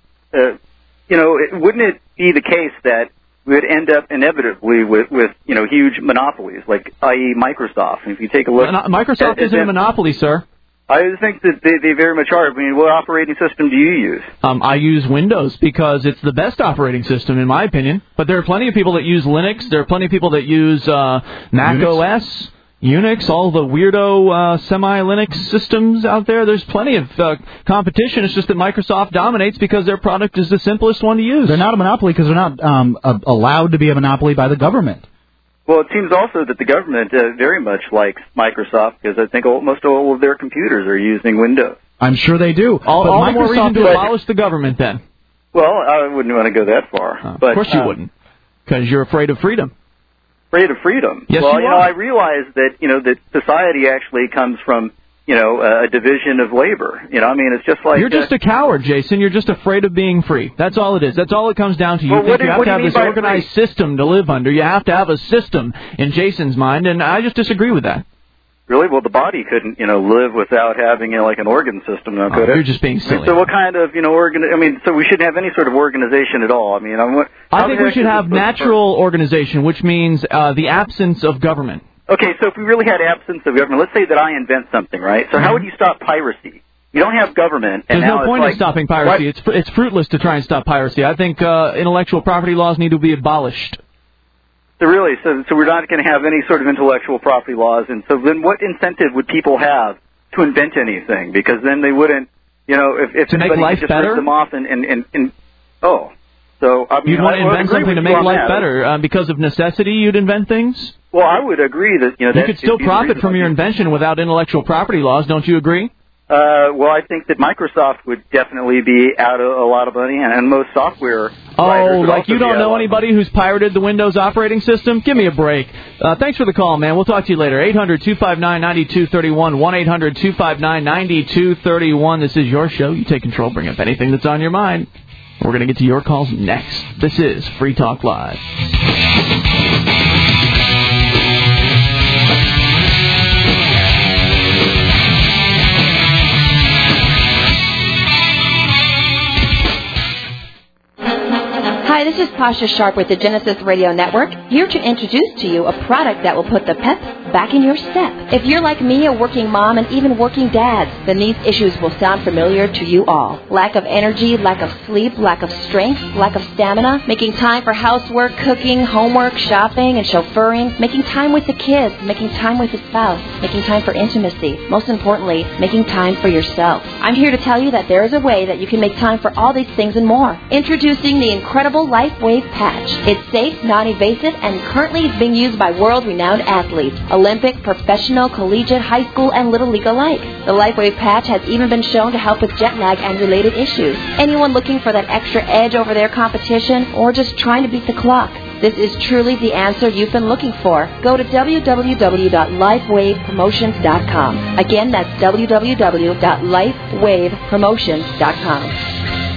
wouldn't it be the case that we would end up inevitably with huge monopolies, like, i.e. Microsoft? And if you take a look... Microsoft isn't a monopoly, sir. I think that they very much are. I mean, what operating system do you use? I use Windows because it's the best operating system, in my opinion. But there are plenty of people that use Linux. There are plenty of people that use Mac OS, Unix, all the weirdo semi-Linux systems out there. There's plenty of competition. It's just that Microsoft dominates because their product is the simplest one to use. They're not a monopoly because they're not allowed to be a monopoly by the government. Well, it seems also that the government very much likes Microsoft because I think most all of their computers are using Windows. I'm sure they do. All the more reason to abolish the government, then. Well, I wouldn't want to go that far. But, of course you wouldn't, because you're afraid of freedom. Afraid of freedom? Yes, well, you are. I realize that, that society actually comes from, a division of labor. I mean, it's just like... You're just a coward, Jason. You're just afraid of being free. That's all it is. That's all it comes down to. You think you have to have this organized system to live under. You have to have a system in Jason's mind, and I just disagree with that. Really? Well, the body couldn't, live without having, like an organ system, now, could it? You're just being silly. So what kind of, so we shouldn't have any sort of organization at all. I mean, I think we should have natural organization, which means the absence of government. Okay, so if we really had absence of government, let's say that I invent something, right? So how would you stop piracy? You don't have government, and there's now no point in stopping piracy. It's fruitless to try and stop piracy. I think intellectual property laws need to be abolished. So really, so we're not going to have any sort of intellectual property laws, and so then what incentive would people have to invent anything? Because then they wouldn't, if to make somebody life just better? ripped them off and So you'd want to invent something to make life better. Because of necessity, you'd invent things? Well, I would agree that you could still profit from your invention without intellectual property laws. Don't you agree? Well, I think that Microsoft would definitely be out a lot of money, and most software. Oh, like you don't know anybody who's pirated the Windows operating system? Give me a break. Thanks for the call, man. We'll talk to you later. 800-259-9231, 1-800-259-9231. This is your show. You take control. Bring up anything that's on your mind. We're going to get to your calls next. This is Free Talk Live. Hi, this is Pasha Sharp with the Genesis Radio Network, here to introduce to you a product that will put the pep back in your step. If you're like me, a working mom, and even working dads, then these issues will sound familiar to you all. Lack of energy, lack of sleep, lack of strength, lack of stamina, making time for housework, cooking, homework, shopping, and chauffeuring, making time with the kids, making time with the spouse, making time for intimacy, most importantly, making time for yourself. I'm here to tell you that there is a way that you can make time for all these things and more. Introducing the incredible LifeWave patch. It's safe, non-invasive, and currently is being used by world-renowned athletes, Olympic, professional, collegiate, high school, and little league alike. The LifeWave patch has even been shown to help with jet lag and related issues. Anyone looking for that extra edge over their competition or just trying to beat the clock? This is truly the answer you've been looking for. Go to www.lifewavepromotions.com. Again, that's www.lifewavepromotions.com.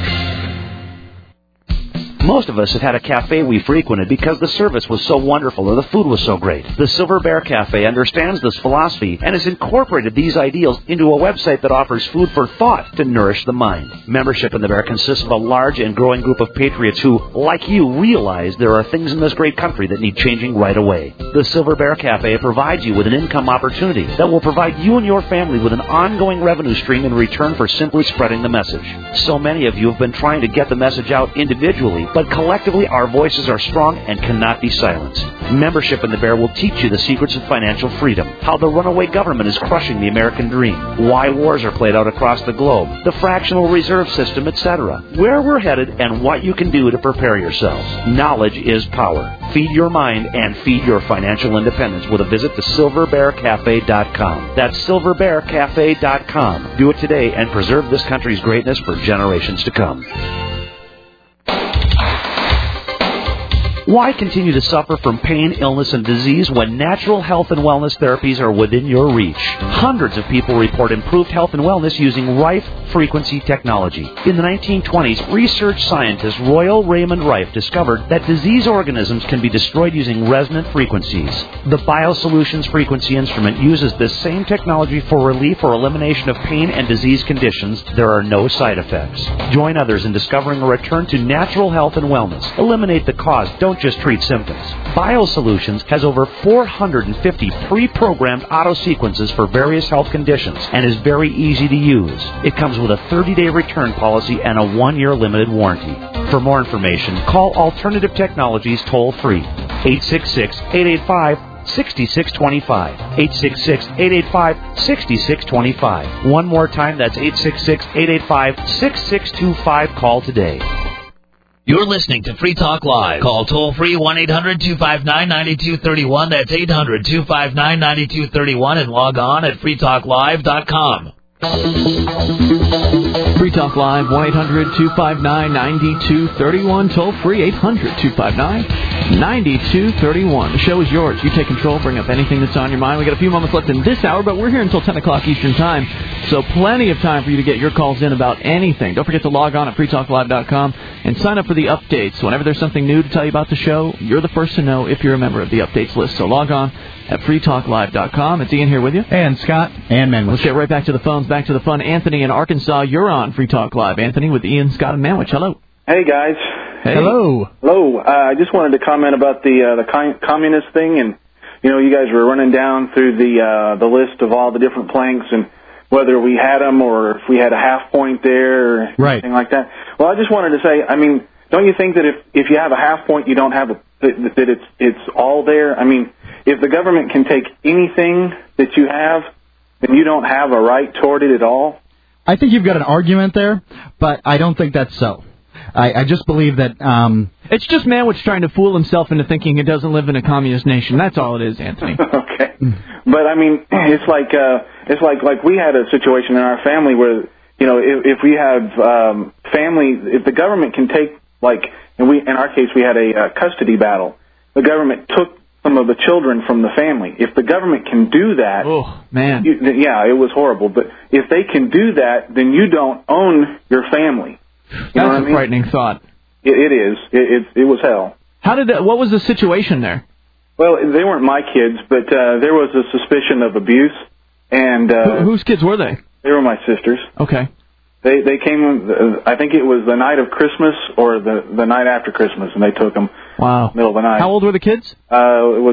Most of us have had a cafe we frequented because the service was so wonderful or the food was so great. The Silver Bear Cafe understands this philosophy and has incorporated these ideals into a website that offers food for thought to nourish the mind. Membership in the Bear consists of a large and growing group of patriots who, like you, realize there are things in this great country that need changing right away. The Silver Bear Cafe provides you with an income opportunity that will provide you and your family with an ongoing revenue stream in return for simply spreading the message. So many of you have been trying to get the message out individually, but collectively our voices are strong and cannot be silenced. Membership in the Bear will teach you the secrets of financial freedom, how the runaway government is crushing the American dream, why wars are played out across the globe, the fractional reserve system, etc., where we're headed, and what you can do to prepare yourselves. Knowledge is power. Feed your mind and feed your financial independence with a visit to silverbearcafe.com. That's silverbearcafe.com. Do it today and preserve this country's greatness for generations to come. Why continue to suffer from pain, illness, and disease when natural health and wellness therapies are within your reach? Hundreds of people report improved health and wellness using Rife frequency technology. In the 1920s, research scientist Royal Raymond Rife discovered that disease organisms can be destroyed using resonant frequencies. The BioSolutions frequency instrument uses this same technology for relief or elimination of pain and disease conditions. There are no side effects. Join others in discovering a return to natural health and wellness. Eliminate the cause. Don't just treat symptoms. BioSolutions has over 450 pre-programmed auto sequences for various health conditions and is very easy to use. It comes with a 30-day return policy and a 1-year limited warranty. For more information, call Alternative Technologies toll-free, 866-885-6625, 866-885-6625. One more time, that's 866-885-6625. Call today. You're listening to Free Talk Live. Call toll-free 1-800-259-9231. That's 800-259-9231. And log on at freetalklive.com. Free Talk Live, 1-800-259-9231. Toll-free, 800-259-9231. The show is yours. You take control. Bring up anything that's on your mind. We got a few moments left in this hour, but we're here until 10 o'clock Eastern Time, so plenty of time for you to get your calls in about anything. Don't forget to log on at freetalklive.com and sign up for the updates. Whenever there's something new to tell you about the show, you're the first to know if you're a member of the updates list. So log on at freetalklive.com. It's Ian here with you. And Scott. And Manwich. Let's get right back to the phones, back to the fun. Anthony in Arkansas, you're on Free Talk Live. Anthony with Ian, Scott, and Manwich. Hello. Hey, guys. Hey. Hello. Hello. I just wanted to comment about the communist thing, and you guys were running down through the list of all the different planks and whether we had them or if we had a half point there or anything like that. Well, I just wanted to say, don't you think that if you have a half point, you don't have that it's all there? If the government can take anything that you have, then you don't have a right toward it at all? I think you've got an argument there, but I don't think that's so. I just believe that it's just Manwich trying to fool himself into thinking he doesn't live in a communist nation. That's all it is, Anthony. Okay, but I mean, it's like we had a situation in our family where, you know, if we have family, if the government can take, like, in our case we had a custody battle. The government took some of the children from the family. If the government can do that, oh man, yeah, it was horrible. But if they can do that, then you don't own your family. That's a frightening thought. It is. It was hell. How did that? What was the situation there? Well, they weren't my kids, but there was a suspicion of abuse. And whose kids were they? They were my sisters. Okay. They came. I think it was the night of Christmas or the night after Christmas, and they took them. Wow. Middle of the night. How old were the kids? It was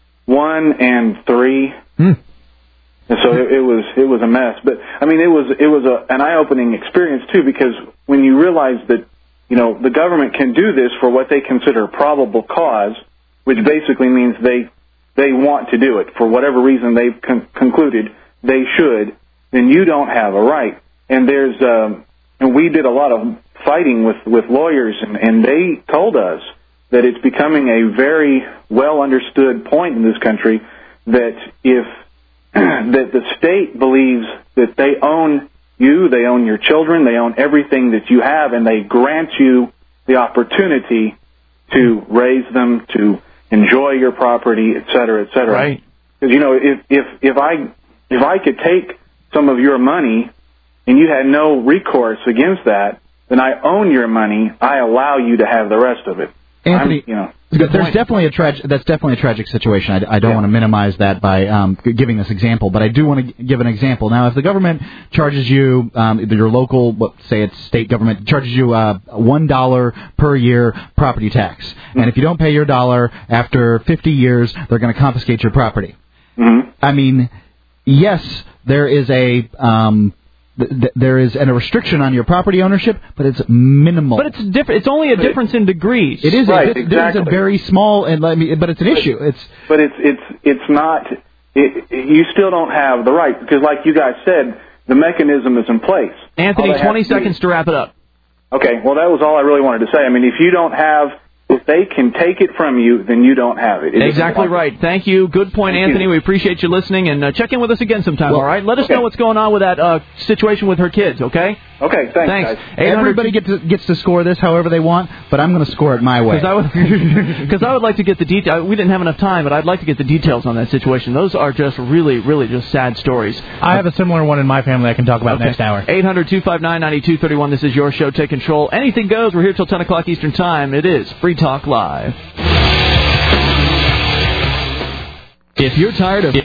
1 and 3. And so it was a mess. But I mean, it was an eye-opening experience too, because when you realize that, you know, the government can do this for what they consider probable cause, which basically means they want to do it for whatever reason they've concluded they should, then you don't have a right. And there's and we did a lot of fighting with lawyers, and they told us that it's becoming a very well understood point in this country that if that the state believes that they own you, they own your children, they own everything that you have, and they grant you the opportunity to raise them, to enjoy your property, et cetera, et cetera. Right. Because, you know, if I could take some of your money and you had no recourse against that, then I own your money. I allow you to have the rest of it. Anthony, there's definitely that's definitely a tragic situation. I don't want to minimize that by giving this example, but I do want to give an example. Now, if the government charges you, your local, say it's state government, charges you $1 per year property tax, and if you don't pay your dollar after 50 years, they're going to confiscate your property. Mm-hmm. I mean, yes, there is a restriction on your property ownership, but it's minimal. But it's different. It's only a difference in degrees. It is. Right, There's exactly. a very small, but it's an issue. But it's not. You still don't have the right, because, like you guys said, the mechanism is in place. Anthony, 20 seconds to wrap it up. Okay. Well, that was all I really wanted to say. I mean, if they can take it from you, then you don't have it. Exactly right. Thank you. Good point, Anthony. We appreciate you listening, and check in with us again sometime, all right? Let us know what's going on with that situation with her kids, okay? Okay, thanks. Guys. Everybody gets to score this however they want, but I'm going to score it my way. Because I would like to get the details. We didn't have enough time, but I'd like to get the details on that situation. Those are just really, really just sad stories. I have a similar one in my family I can talk about next hour. 800-259-9231. This is your show. Take control. Anything goes. We're here till 10 o'clock Eastern Time. It is Free Talk Live. If you're tired of